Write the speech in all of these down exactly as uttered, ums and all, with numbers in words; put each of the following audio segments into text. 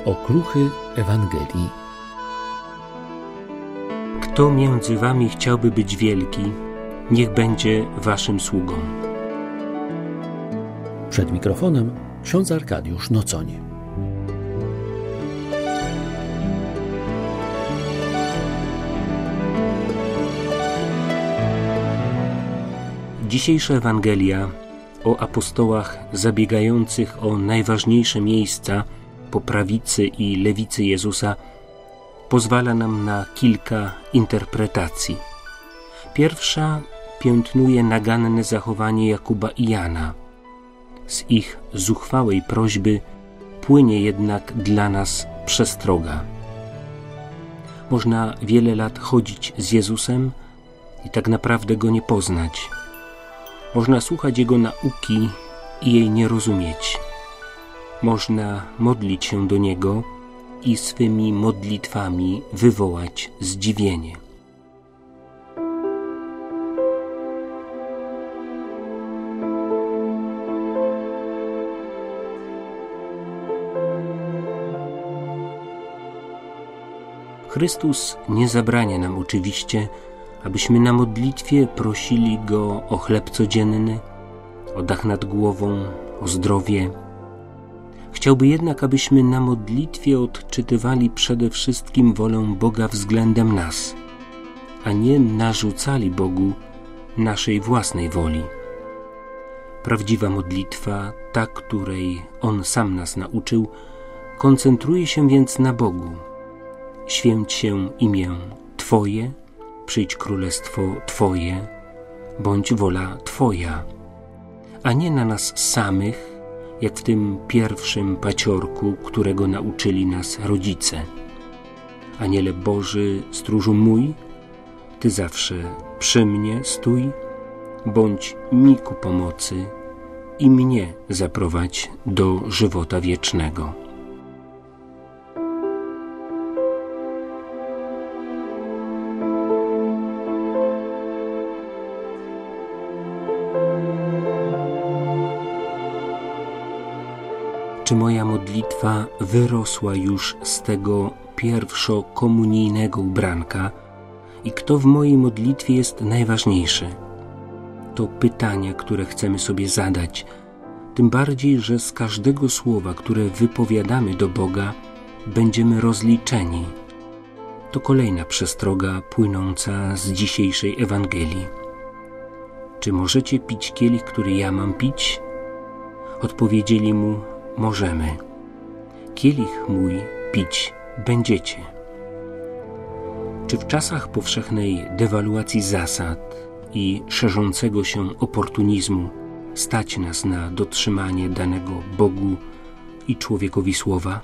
Okruchy Ewangelii. Kto między wami chciałby być wielki, niech będzie waszym sługą. Przed mikrofonem ksiądz Arkadiusz Nocoń. Dzisiejsza Ewangelia o apostołach zabiegających o najważniejsze miejsca po prawicy i lewicy Jezusa pozwala nam na kilka interpretacji. Pierwsza piętnuje naganne zachowanie Jakuba i Jana. Z ich zuchwałej prośby płynie jednak dla nas przestroga. Można wiele lat chodzić z Jezusem i tak naprawdę Go nie poznać. Można słuchać Jego nauki i jej nie rozumieć. Można modlić się do Niego i swymi modlitwami wywołać zdziwienie. Chrystus nie zabrania nam oczywiście, abyśmy na modlitwie prosili Go o chleb codzienny, o dach nad głową, o zdrowie. Chciałby jednak, abyśmy na modlitwie odczytywali przede wszystkim wolę Boga względem nas, a nie narzucali Bogu naszej własnej woli. Prawdziwa modlitwa, ta, której On sam nas nauczył, koncentruje się więc na Bogu. Święć się imię Twoje, przyjdź królestwo Twoje, bądź wola Twoja, a nie na nas samych, jak w tym pierwszym paciorku, którego nauczyli nas rodzice. Aniele Boży, stróżu mój, Ty zawsze przy mnie stój, bądź mi ku pomocy i mnie zaprowadź do żywota wiecznego. Czy moja modlitwa wyrosła już z tego pierwszokomunijnego ubranka i kto w mojej modlitwie jest najważniejszy? To pytania, które chcemy sobie zadać, tym bardziej, że z każdego słowa, które wypowiadamy do Boga, będziemy rozliczeni. To kolejna przestroga płynąca z dzisiejszej Ewangelii. Czy możecie pić kielich, który ja mam pić? Odpowiedzieli mu: możemy. Kielich mój pić będziecie. Czy w czasach powszechnej dewaluacji zasad i szerzącego się oportunizmu stać nas na dotrzymanie danego Bogu i człowiekowi słowa?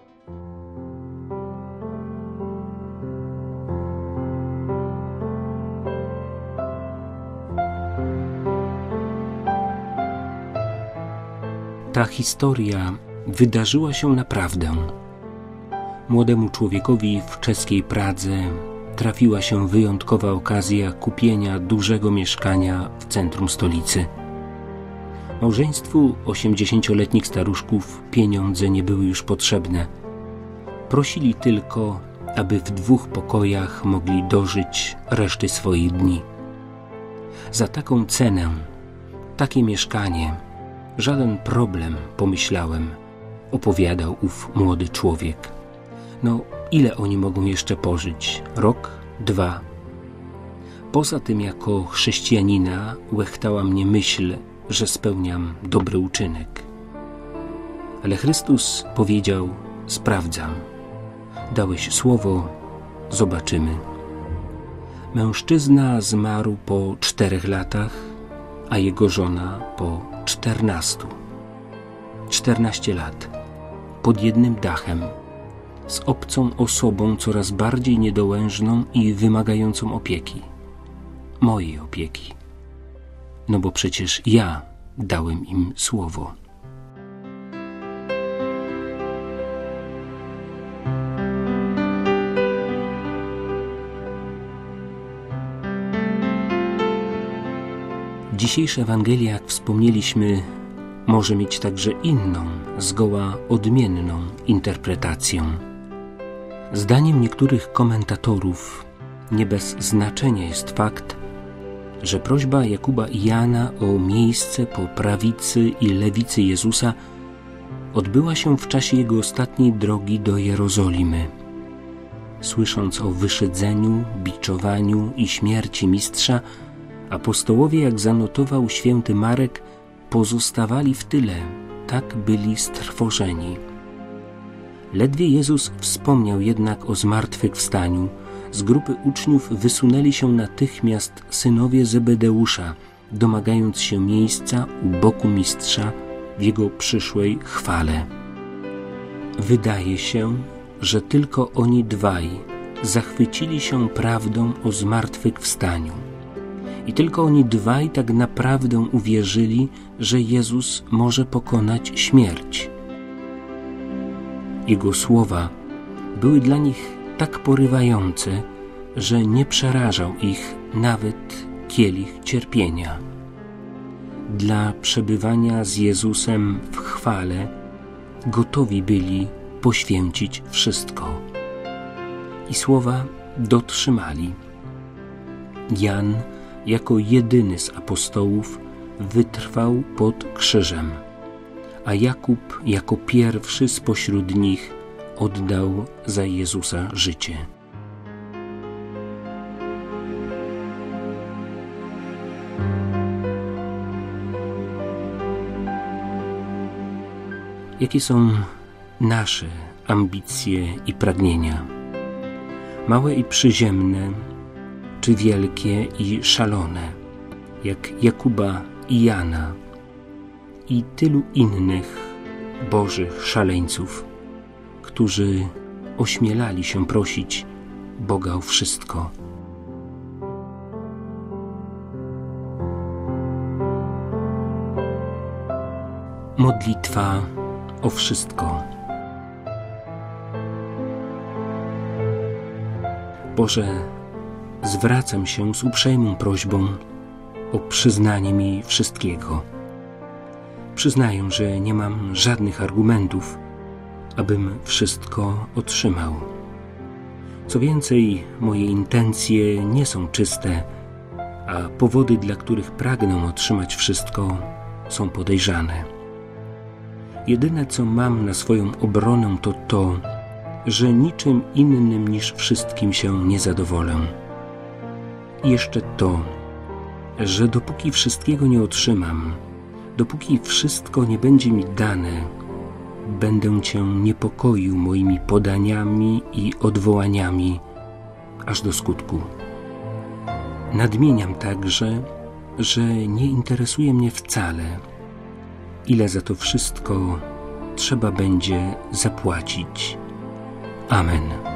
Ta historia wydarzyła się naprawdę. Młodemu człowiekowi w czeskiej Pradze trafiła się wyjątkowa okazja kupienia dużego mieszkania w centrum stolicy. Małżeństwu osiemdziesięcioletnich staruszków pieniądze nie były już potrzebne. Prosili tylko, aby w dwóch pokojach mogli dożyć reszty swoich dni. Za taką cenę, takie mieszkanie, żaden problem, pomyślałem, opowiadał ów młody człowiek. No, ile oni mogą jeszcze pożyć? Rok? Dwa? Poza tym, jako chrześcijanina łechtała mnie myśl, że spełniam dobry uczynek. Ale Chrystus powiedział: sprawdzam. Dałeś słowo, zobaczymy. Mężczyzna zmarł po czterech latach, a jego żona po czternastu. Czternaście lat, pod jednym dachem, z obcą osobą coraz bardziej niedołężną i wymagającą opieki. Mojej opieki. No bo przecież ja dałem im słowo. Dzisiejsza Ewangelia, jak wspomnieliśmy, może mieć także inną, zgoła odmienną interpretację. Zdaniem niektórych komentatorów nie bez znaczenia jest fakt, że prośba Jakuba i Jana o miejsce po prawicy i lewicy Jezusa odbyła się w czasie jego ostatniej drogi do Jerozolimy. Słysząc o wyszydzeniu, biczowaniu i śmierci mistrza, apostołowie, jak zanotował święty Marek, pozostawali w tyle, tak byli strwożeni. Ledwie Jezus wspomniał jednak o zmartwychwstaniu, z grupy uczniów wysunęli się natychmiast synowie Zebedeusza, domagając się miejsca u boku mistrza w jego przyszłej chwale. Wydaje się, że tylko oni dwaj zachwycili się prawdą o zmartwychwstaniu. I tylko oni dwaj tak naprawdę uwierzyli, że Jezus może pokonać śmierć. Jego słowa były dla nich tak porywające, że nie przerażał ich nawet kielich cierpienia. Dla przebywania z Jezusem w chwale gotowi byli poświęcić wszystko. I słowa dotrzymali. Jan jako jedyny z apostołów wytrwał pod krzyżem, a Jakub jako pierwszy spośród nich oddał za Jezusa życie. Jakie są nasze ambicje i pragnienia? Małe i przyziemne, czy wielkie i szalone, jak Jakuba i Jana i tylu innych bożych szaleńców, którzy ośmielali się prosić Boga o wszystko. Modlitwa o wszystko. Boże, zwracam się z uprzejmą prośbą o przyznanie mi wszystkiego. Przyznaję, że nie mam żadnych argumentów, abym wszystko otrzymał. Co więcej, moje intencje nie są czyste, a powody, dla których pragnę otrzymać wszystko, są podejrzane. Jedyne, co mam na swoją obronę, to to, że niczym innym niż wszystkim się nie zadowolę. I jeszcze to, że dopóki wszystkiego nie otrzymam, dopóki wszystko nie będzie mi dane, będę Cię niepokoił moimi podaniami i odwołaniami aż do skutku. Nadmieniam także, że nie interesuje mnie wcale, ile za to wszystko trzeba będzie zapłacić. Amen.